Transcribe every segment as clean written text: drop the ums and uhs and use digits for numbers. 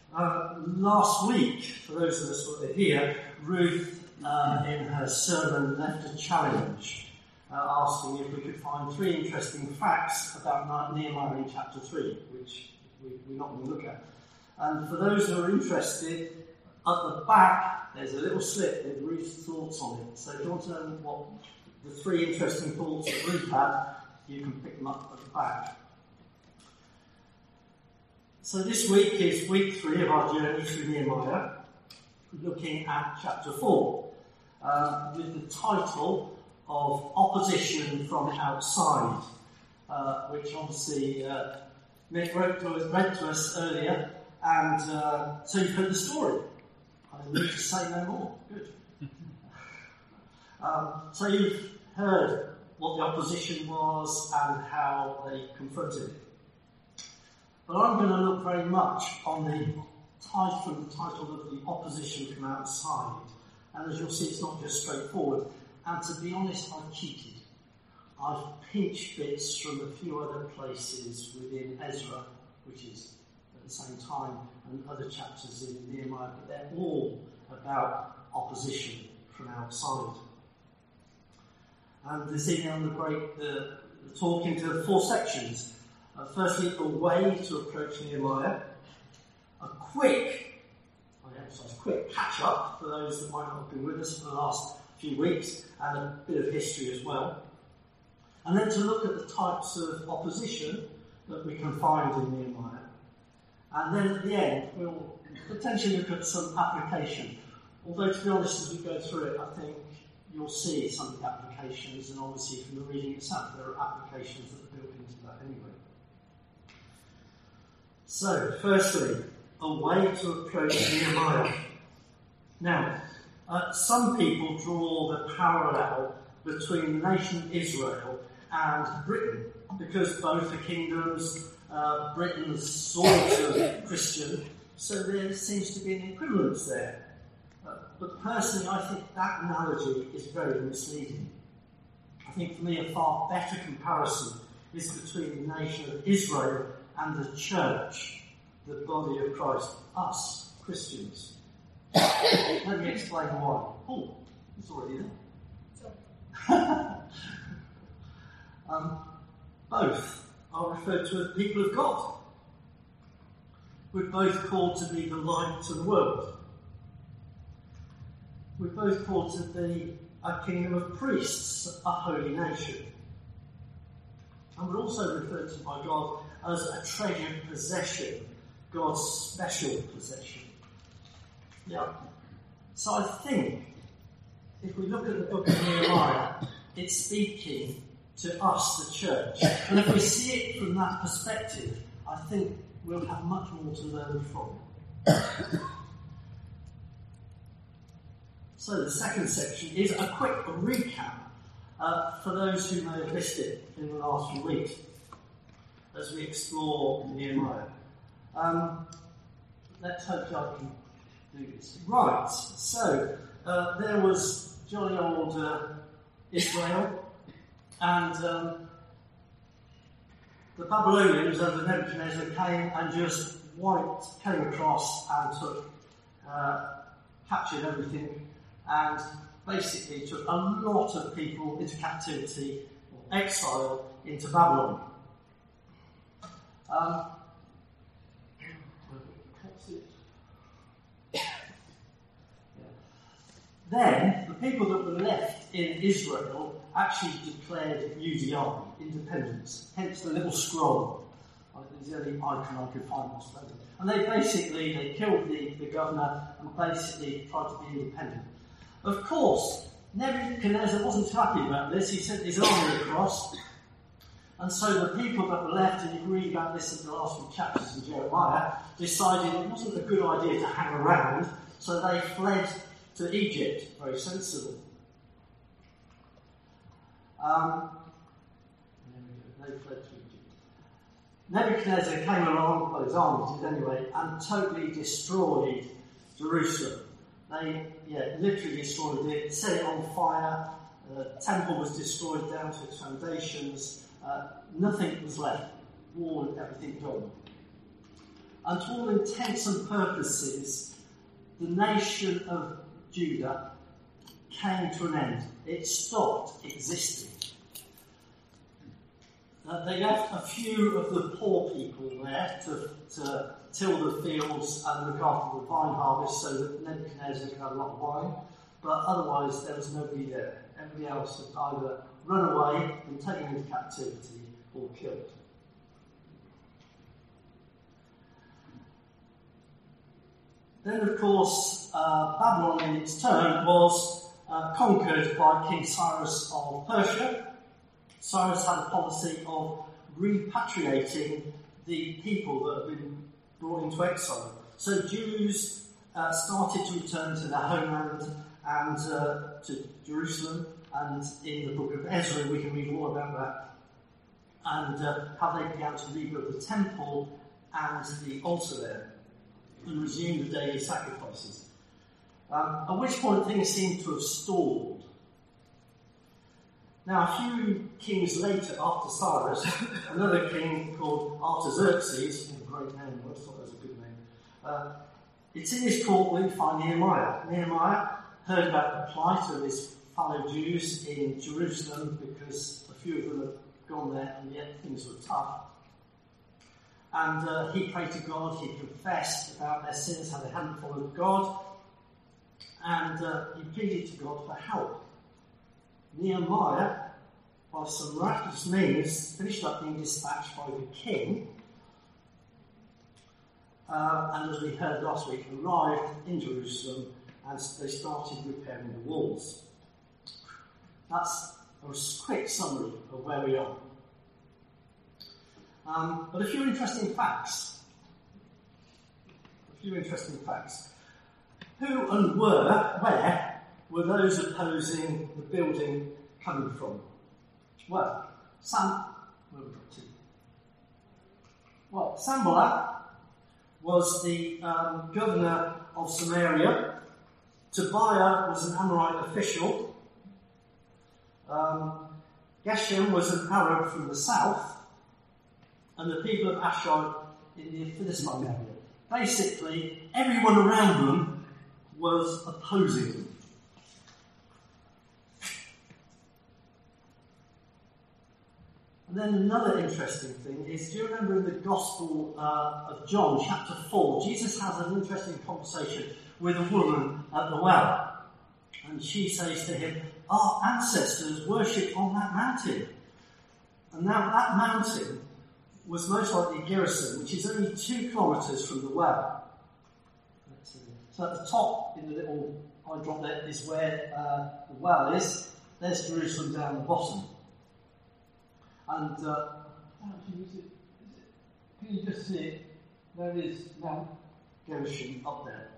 Last week, for those of us who are here, Ruth, in her sermon, left a challenge, asking if we could find 3 interesting facts about Nehemiah in chapter 3, which we're not going to look at. And for those who are interested, at the back, there's a little slip with Ruth's thoughts on it. So if you want to know what the 3 interesting thoughts that Ruth had, you can pick them up at the back. So this week is week 3 of our journey through Nehemiah, looking at chapter 4, with the title of Opposition from Outside, which obviously Nick read to us earlier, and so you've heard the story. I need to say no more. Good. So you've heard what the opposition was and how they confronted it. But I'm going to look very much on the title of the opposition from outside. And as you'll see, it's not just straightforward. And to be honest, I've cheated. I've pinched bits from a few other places within Ezra, which is at the same time, and other chapters in Nehemiah, but they're all about opposition from outside. And this evening I'm going to break the talk into 4 sections. Firstly, a way to approach Nehemiah, a quick catch-up for those that might not have been with us for the last few weeks, and a bit of history as well. And then to look at the types of opposition that we can find in Nehemiah. And then at the end, we'll potentially look at some application. Although, to be honest, as we go through it, I think you'll see some of the applications, and obviously from the reading itself, there are applications that are built into that anyway. So, firstly, a way to approach Nehemiah. Now, some people draw the parallel between the nation Israel and Britain, because both are kingdoms. Britain's sort of Christian, so there seems to be an equivalence there. But personally, I think that analogy is very misleading. I think for me a far better comparison is between the nation of Israel and the church, the body of Christ, us, Christians. Let me explain why. Oh, it's already there. Both are referred to as people of God. We're both called to be the light to the world. We're both called to be a kingdom of priests, a holy nation. And we're also referred to by God as a treasured possession, God's special possession. Yeah. So I think if we look at the book of Nehemiah, it's speaking to us, the church. And if we see it from that perspective, I think we'll have much more to learn from it. So the second section is a quick recap for those who may have missed it in the last few weeks as we explore Nehemiah. Let's hope I can do this. Right, so there was jolly old Israel, and the Babylonians under Nebuchadnezzar came and just came across and took, captured everything, and basically took a lot of people into captivity or exile into Babylon. Then, the people that were left in Israel actually declared UDI, independence, hence the little scroll. It's the only icon I could find. And they killed the governor and basically tried to be independent. Of course, Nebuchadnezzar wasn't happy about this. He sent his army across. And so the people that were left, and you can read about this in the last few chapters in Jeremiah, decided it wasn't a good idea to hang around, so they fled to Egypt. Very sensible. They fled to Egypt. Nebuchadnezzar came along, well his army did anyway, and totally destroyed Jerusalem. They literally destroyed it, set it on fire, the temple was destroyed down to its foundations, nothing was left, wall and everything gone. and to all intents and purposes, the nation of Judah came to an end. It stopped existing. They left a few of the poor people there to till the fields and look after the vine harvest so that Nebuchadnezzar could have a lot of wine, but otherwise there was nobody there. Everybody else had either run away, been taken into captivity, or killed. Then, of course, Babylon in its turn was conquered by King Cyrus of Persia. Cyrus had a policy of repatriating the people that had been brought into exile. So Jews started to return to their homeland and to Jerusalem, and in the book of Ezra we can read more about that, and how they began to rebuild the temple and the altar there, and resume the daily sacrifices. At which point things seem to have stalled. Now, a few kings later, after Cyrus, another king called Artaxerxes, a great name, I thought that was a good name. It's in his court we find Nehemiah. Nehemiah heard about the plight of his fellow Jews in Jerusalem because a few of them had gone there and yet things were tough. And he prayed to God, he confessed about their sins, how they hadn't followed God, and he pleaded to God for help. Nehemiah, by some miraculous means, finished up being dispatched by the king, and as we heard last week, arrived in Jerusalem as they started repairing the walls. That's a quick summary of where we are. But a few interesting facts. Who and where were those opposing the building coming from? Well, Sanballat was the governor of Samaria. Tobiah was an Amorite official. Geshem was an Arab from the south. And the people of Ashdod in the Philistine area. Basically, everyone around them was opposing them. And then another interesting thing is, do you remember in the Gospel of John, chapter 4, Jesus has an interesting conversation with a woman at the well. And she says to him, our ancestors worshipped on that mountain. And now that mountain was most likely Gerizim, which is only 2 kilometres from the well. So at the top, in the little eye drop there, is where the well is. There's Jerusalem down the bottom. And can you just see it? There is Mount Gerizim up there.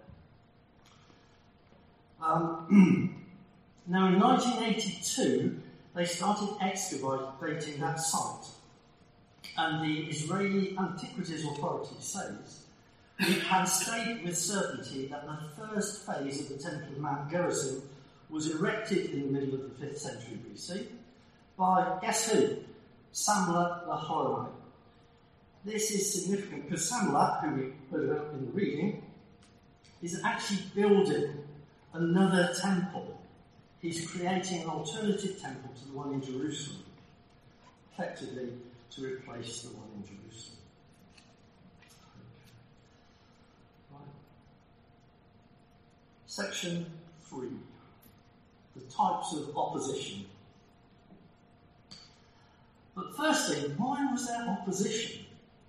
Now in 1982, they started excavating that site. And the Israeli Antiquities Authority says we can state with certainty that the first phase of the Temple of Mount Gerizim was erected in the middle of the 5th century BC by, guess who? Sanballat the Horonite. This is significant because Sanballat, who we heard about in the reading, is actually building another temple. He's creating an alternative temple to the one in Jerusalem, effectively to replace the one in Jerusalem. Right. Section 3. The types of opposition. But firstly, why was there opposition?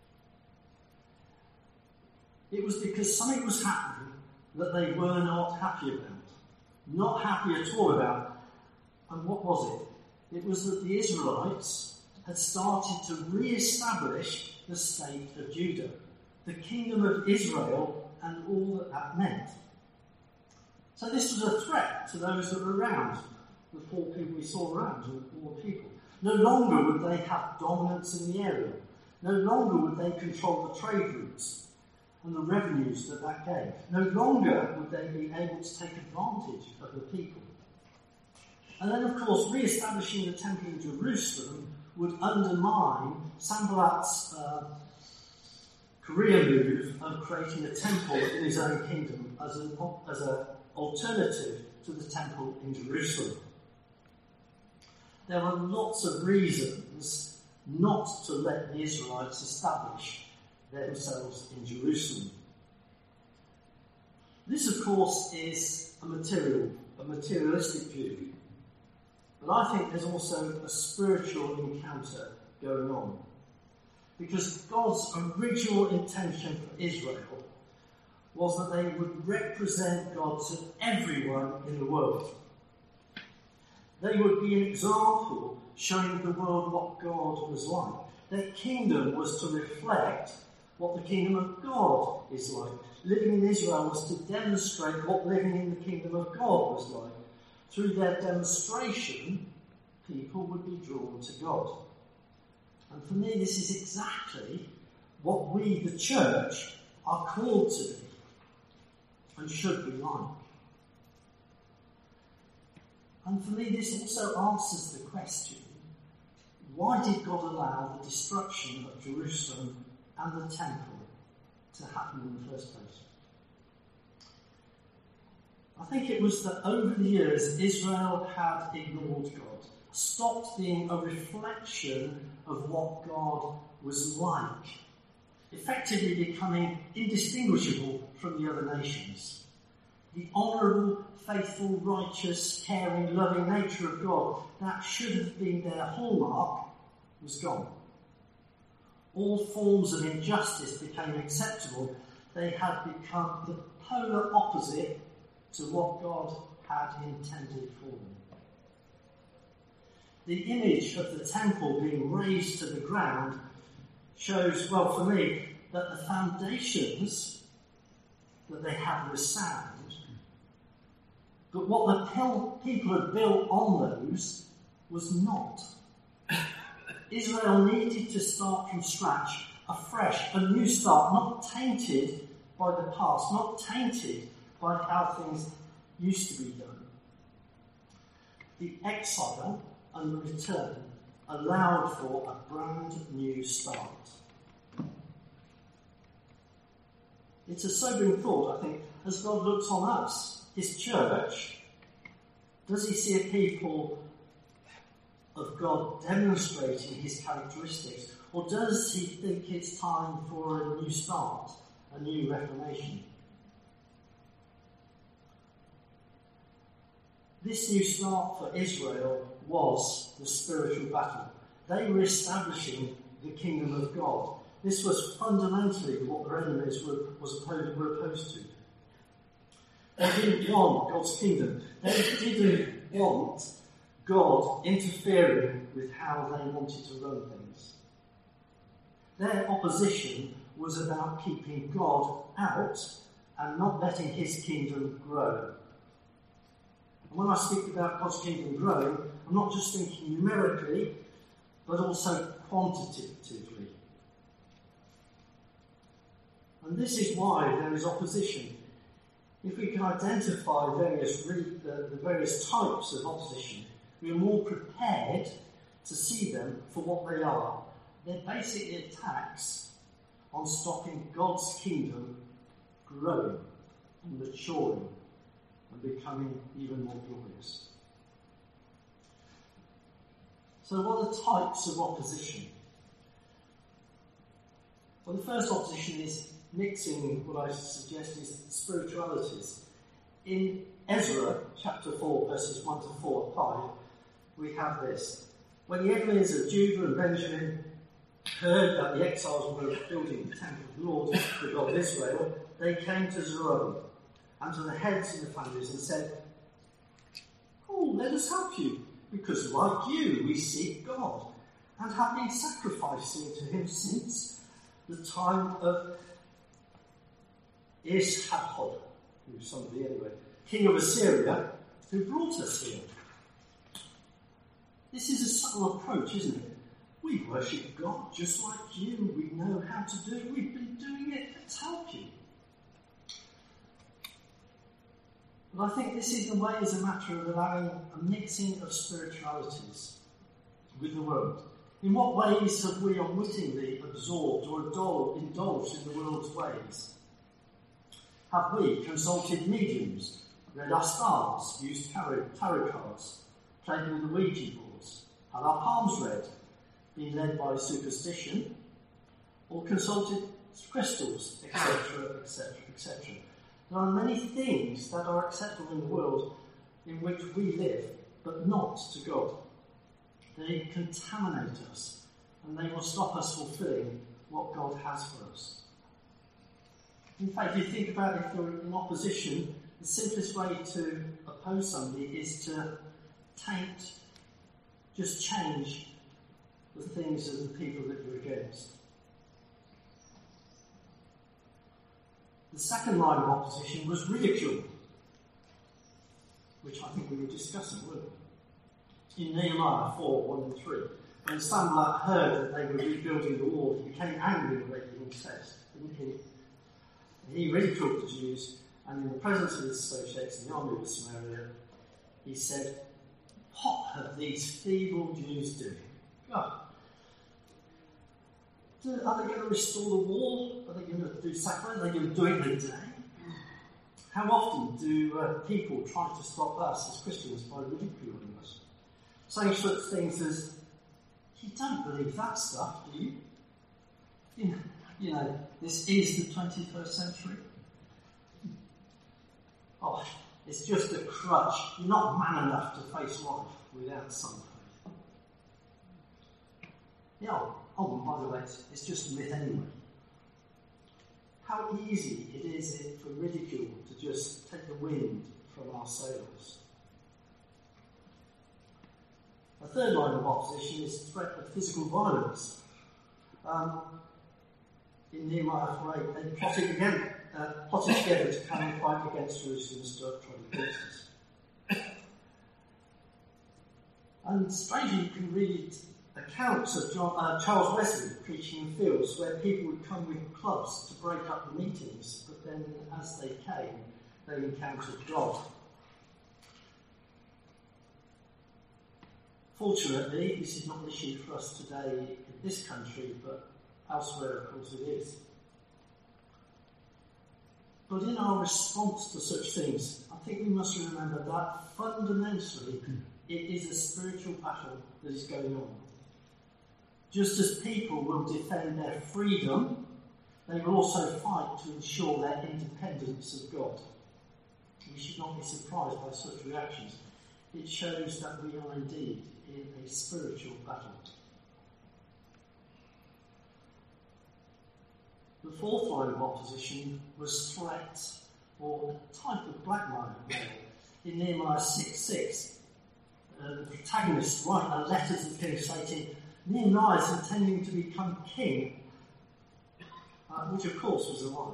It was because something was happening that they were not happy about. Not happy at all about. And what was it? It was that the Israelites had started to re-establish the state of Judah, the kingdom of Israel, and all that that meant. So this was a threat to those that were around, the poor people we saw around, and the poor people. No longer would they have dominance in the area. No longer would they control the trade routes and the revenues that that gave. No longer would they be able to take advantage of the people. And then, of course, re-establishing the temple in Jerusalem would undermine Sanballat's career move of creating a temple in his own kingdom as an alternative to the temple in Jerusalem. There were lots of reasons not to let the Israelites establish themselves in Jerusalem. This, of course, is a materialistic view, but I think there's also a spiritual encounter going on. Because God's original intention for Israel was that they would represent God to everyone in the world. They would be an example showing the world what God was like. Their kingdom was to reflect what the kingdom of God is like. Living in Israel was to demonstrate what living in the kingdom of God was like. Through their demonstration, people would be drawn to God. And for me, this is exactly what we, the church, are called to be and should be like. And for me, this also answers the question, why did God allow the destruction of Jerusalem and the temple to happen in the first place? I think it was that over the years, Israel had ignored God, stopped being a reflection of what God was like, effectively becoming indistinguishable from the other nations. The honourable, faithful, righteous, caring, loving nature of God that should have been their hallmark was gone. All forms of injustice became acceptable. They had become the polar opposite to what God had intended for them. The image of the temple being razed to the ground shows, well, for me, that the foundations that they had were sound, but what the people had built on those was not. Israel needed to start from scratch, afresh, a new start, not tainted by the past, not tainted by how things used to be done. The exile and the return allowed for a brand new start. It's a sobering thought, I think, as God looks on us, his church. Does he see a people of God demonstrating his characteristics, or does he think it's time for a new start, a new reformation? This new start for Israel was the spiritual battle. They were establishing the kingdom of God. This was fundamentally what their enemies were opposed to. They didn't want God's kingdom. They didn't want God interfering with how they wanted to run things. Their opposition was about keeping God out and not letting his kingdom grow. And when I speak about God's kingdom growing, I'm not just thinking numerically, but also quantitatively. And this is why there is opposition. If we can identify the various types of opposition, we are more prepared to see them for what they are. They're basically attacks on stopping God's kingdom growing and maturing and becoming even more glorious. So what are the types of opposition? Well, the first opposition is mixing what I suggest is spiritualities. In Ezra chapter 4, verses 1 to 5, we have this. When the enemies of Judah and Benjamin heard that the exiles were building the temple of the Lord, the God of Israel, they came to Zerubbabel and to the heads of the families and said, "Oh, let us help you, because like you we seek God, and have been sacrificing to him since the time of Ishahod, who's somebody anyway, king of Assyria, who brought us here." This is a subtle approach, isn't it? We worship God just like you. We know how to do it. We've been doing it. Let's help you. But I think this is the way as a matter of allowing a mixing of spiritualities with the world. In what ways have we unwittingly absorbed or indulged in the world's ways? Have we consulted mediums, read our stars, used tarot cards, played with the Ouija boards, had our palms read, been led by superstition, or consulted crystals, etc., etc., etc.? There are many things that are acceptable in the world in which we live, but not to God. They contaminate us, and they will stop us fulfilling what God has for us. In fact, if you think about it, if you're in opposition, the simplest way to oppose somebody is to just change the things of the people that you're against. The second line of opposition was ridicule, which I think we were discussing, weren't we? In Nehemiah 4, 1 and 3, when Sanballat heard that they were rebuilding the wall, he became angry with the king says, didn't he? He ridiculed the Jews, and in the presence of his associates in the army of Samaria, he said, "What have these feeble Jews doing? God, are they going to restore the wall? Are they going to do sacrifice? Are they going to do it in a day?" How often do people try to stop us as Christians by ridiculing us? Saying such things as, "You don't believe that stuff, do you? You know, this is the 21st century. Oh, it's just a crutch. You're not man enough to face life without some faith." Yeah, oh, and by the way, it's just a myth anyway. How easy it is for ridicule to just take the wind from our sails. A third line of opposition is the threat of physical violence. In Nehemiah 4:8, they plotted together to come and fight against Jerusalem and stir up trouble against us. And strangely, you can read accounts of Charles Wesley preaching in fields where people would come with clubs to break up the meetings, but then as they came, they encountered God. Fortunately, this is not an issue for us today in this country, but elsewhere, of course, it is. But in our response to such things, I think we must remember that fundamentally it is a spiritual battle that is going on. Just as people will defend their freedom, they will also fight to ensure their independence of God. We should not be surprised by such reactions. It shows that we are indeed in a spiritual battle. The fourth line of opposition was threat, or a type of blackmail. In Nehemiah 6:6, the protagonists write a letter to the king stating, "Nehemiah is intending to become king," which of course was a lie.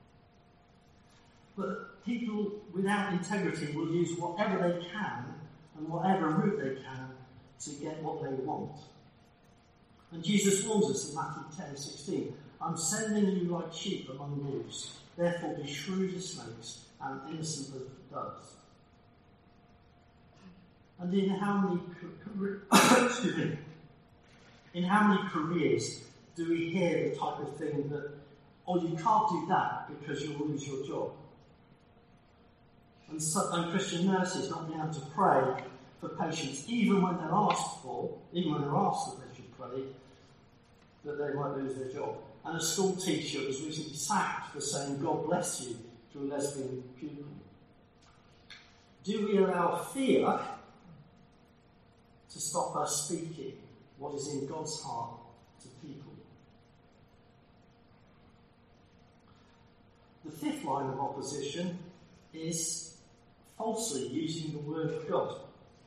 But people without integrity will use whatever they can and whatever route they can to get what they want. And Jesus warns us in Matthew 10:16, "I'm sending you like sheep among wolves. Therefore be shrewd as snakes and innocent as doves." And in how many careers do we hear the type of thing that, "Oh, you can't do that because you'll lose your job"? And Christian nurses not being able to pray for patients, even when they're asked that they should pray, that they might lose their job. And a school teacher was recently sacked for saying "God bless you" to a lesbian pupil. Do we allow fear to stop us speaking what is in God's heart to people? The fifth line of opposition is falsely using the word of God.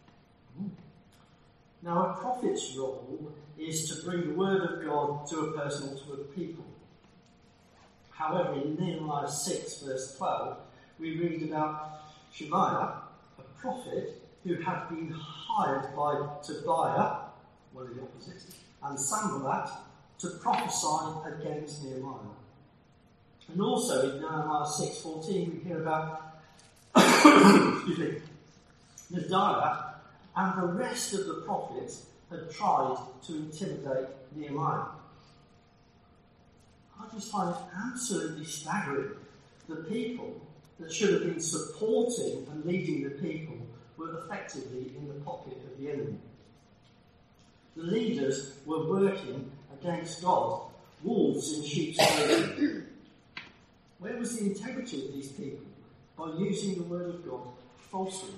Now, a prophet's role is to bring the word of God to a person or to a people. However, in Nehemiah 6, verse 12, we read about Shemaiah, a prophet who had been hired by Tobiah, one of the opposites, and Sanballat to prophesy against Nehemiah. And also in Nehemiah 6:14, we hear about Nadiah and the rest of the prophets had tried to intimidate Nehemiah. I just find it absolutely staggering. The people that should have been supporting and leading the people were effectively in the pocket of the enemy. The leaders were working against God, wolves in sheep's clothing. Where was the integrity of these people? By using the word of God falsely.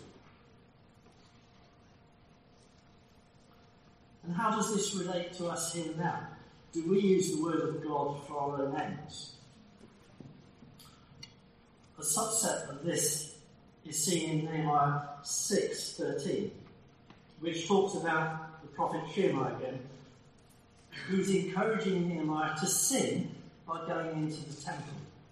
And how does this relate to us here and now? Do we use the word of God for our own ends? A subset of this is seen in Nehemiah 6:13, which talks about the prophet Shemaiah again, who's encouraging Nehemiah to sin by going into the temple.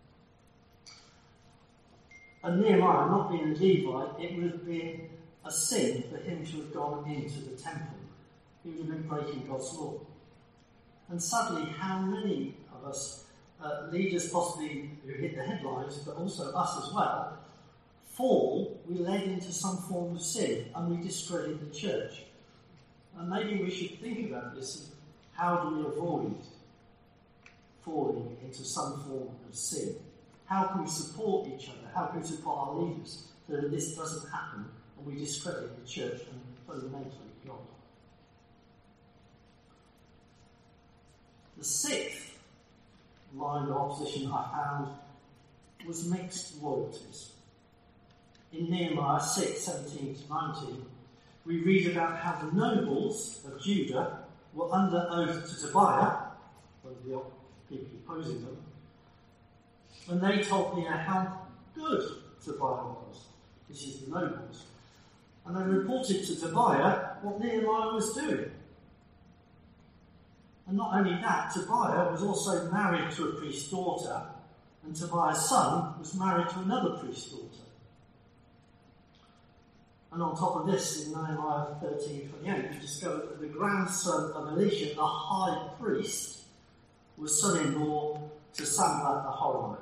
And Nehemiah, not being a Levite, it would have been a sin for him to have gone into the temple. He would have been breaking God's law. And sadly, how many of us, leaders possibly who hit the headlines, but also us as well, we're led into some form of sin and we discredit the church. And maybe we should think about this. How do we avoid falling into some form of sin? How can we support each other? How can we support our leaders so that this doesn't happen and we discredit the church and fundamentally God? The sixth line of opposition I found was mixed loyalties. In Nehemiah 6:17-19, we read about how the nobles of Judah were under oath to Tobiah, one of the people opposing them, and they told me how good Tobiah was. This is the nobles. And they reported to Tobiah what Nehemiah was doing. And not only that, Tobiah was also married to a priest's daughter, and Tobiah's son was married to another priest's daughter. And on top of this, in Nehemiah 13:28, we discover that the grandson of Elisha, the high priest, was son-in-law to Sanballat the Horonite.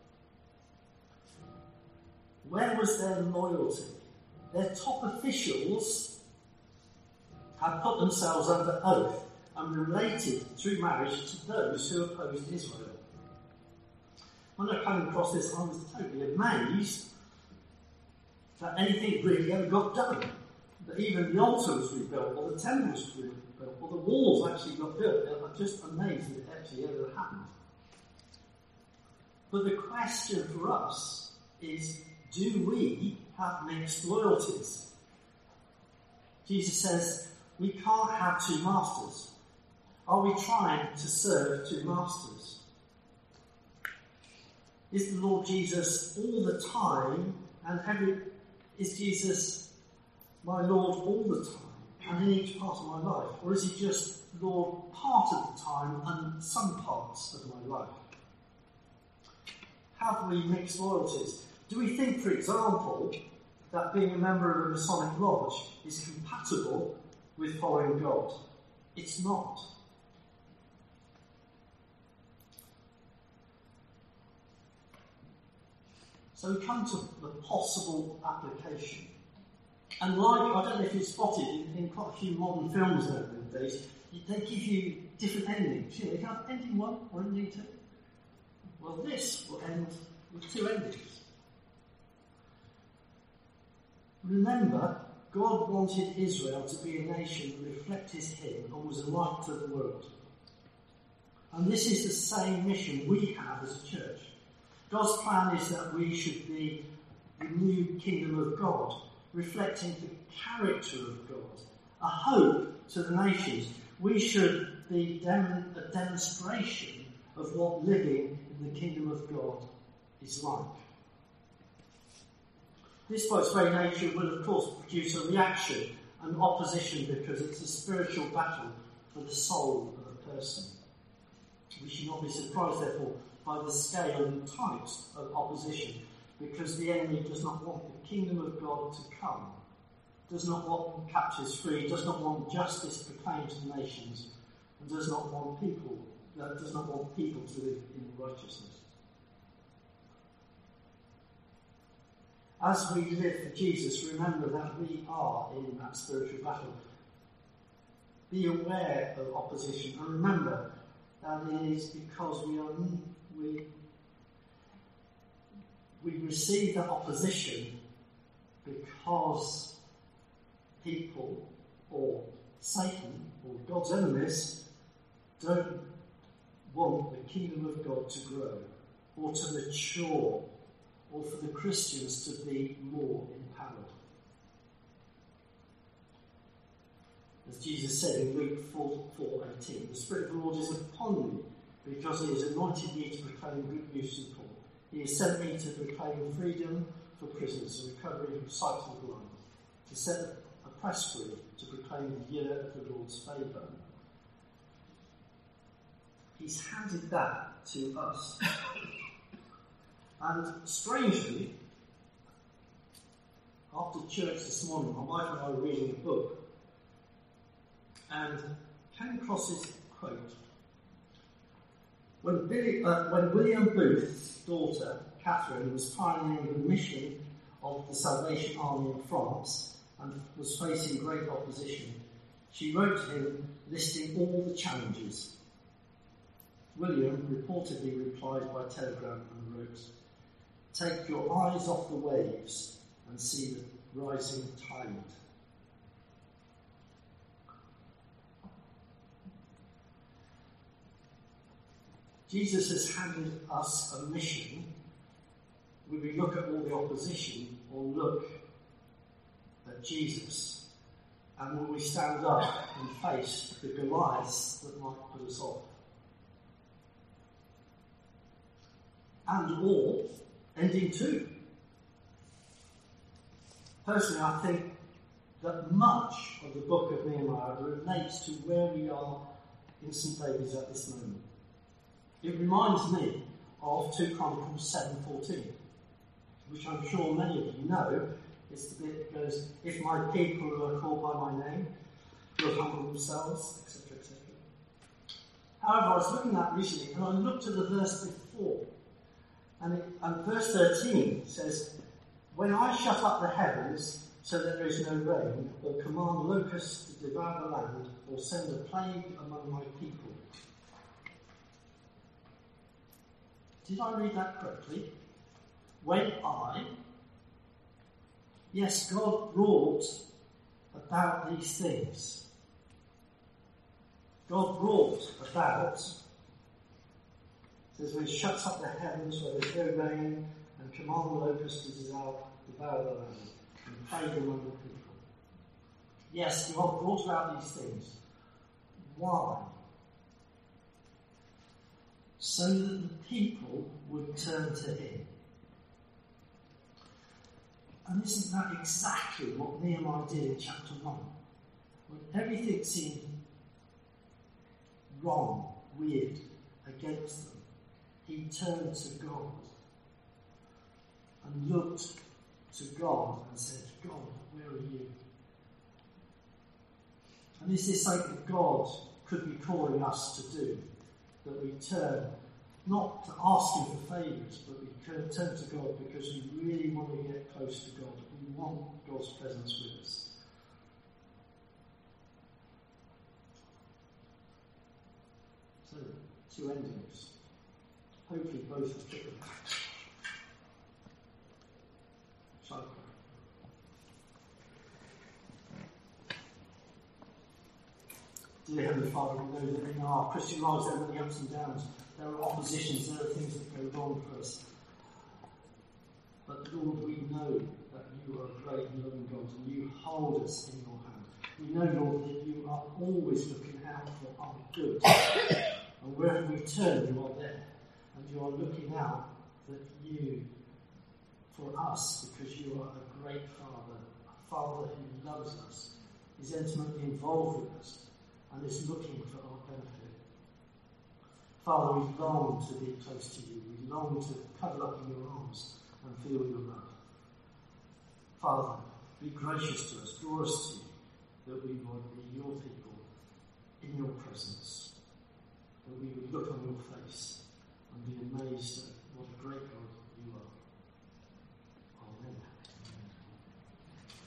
Where was their loyalty? Their top officials had put themselves under oath and related through marriage to those who opposed Israel. When I came across this, I was totally amazed that anything really ever got done. That even the altar was rebuilt, or the temple was rebuilt, or the walls actually got built. I'm just amazed that it actually ever happened. But the question for us is, do we have mixed loyalties? Jesus says, we can't have two masters. Are we trying to serve two masters? Is the Lord Jesus all the time, and is Jesus my Lord all the time, and in each part of my life? Or is he just Lord part of the time and some parts of my life? Have we mixed loyalties? Do we think, for example, that being a member of a Masonic lodge is compatible with following God? It's not. So we come to the possible application. And like, I don't know if you've spotted in quite a few modern films nowadays, they give you different endings. You know, you have ending one or ending two. Well, this will end with two endings. Remember, God wanted Israel to be a nation that reflected him and was a light to the world. And this is the same mission we have as a church. God's plan is that we should be the new kingdom of God, reflecting the character of God, a hope to the nations. We should be a demonstration of what living in the kingdom of God is like. This, by its very nature, will of course produce a reaction and opposition because it's a spiritual battle for the soul of a person. We should not be surprised, therefore, by the scale and types of opposition, because the enemy does not want the kingdom of God to come, does not want captives free, does not want justice proclaimed to the nations, and does not want people to live in righteousness. As we live for Jesus, remember that we are in that spiritual battle. be aware of opposition and remember that it is because we receive that opposition because people or Satan or God's enemies don't want the kingdom of God to grow or to mature or for the Christians to be more empowered. As Jesus said in Luke 4:18, the Spirit of the Lord is upon me because he has anointed me to proclaim good news to the poor. He has sent me to proclaim freedom for prisoners and recovery from sight to the blind, to set the oppressed free, to proclaim the year of the Lord's favour. He's handed that to us. And strangely, after church this morning, my wife and I were reading a book and came across this quote. When William Booth's daughter, Catherine, was pioneering the mission of the Salvation Army in France and was facing great opposition, she wrote to him listing all the challenges. William reportedly replied by telegram and wrote, "Take your eyes off the waves and see the rising tide." Jesus has handed us a mission. When we look at all the opposition or look at Jesus, and when we stand up and face the Goliaths that might put us off. And or ending too. Personally, I think that much of the book of Nehemiah relates to where we are in St. David's at this moment. It reminds me of 2 Chronicles 7:14, which I'm sure many of you know. It's the bit that goes, "If my people who are called by my name will humble themselves," etc., etc. However, I was looking at that recently, and I looked at the verse before, and verse 13 says, "When I shut up the heavens so that there is no rain, or command locusts to devour the land, or send a plague among my people." Did I read that correctly? Yes, God brought about these things. God brought about, says when he shuts up the heavens where there's no rain, and command the locusts to devour the land, and plague among the people. Yes, God brought about these things. Why? So that the people would turn to him. And isn't that exactly what Nehemiah did in chapter 1? When everything seemed wrong, weird, against them, he turned to God and looked to God and said, "God, where are you?" And is this something that God could be calling us to do? That we turn, not to ask him for favours, but we turn to God because we really want to get close to God. We want God's presence with us. So, 2 endings. Hopefully both are true. Shall I pray? Dear Heavenly Father, we know that in our Christian lives there are many ups and downs. There are oppositions, there are things that go wrong for us. But Lord, we know that you are a great and loving God and you hold us in your hand. We know, Lord, that you are always looking out for our good. And wherever we turn, you are there. And you are looking out for us because you are a great Father, a Father who loves us, is intimately involved with us, and is looking for our benefit. Father, we long to be close to you. We long to cuddle up in your arms and feel your love. Father, be gracious to us, draw us to you, that we would be your people in your presence, that we would look on your face and be amazed at what a great God you are.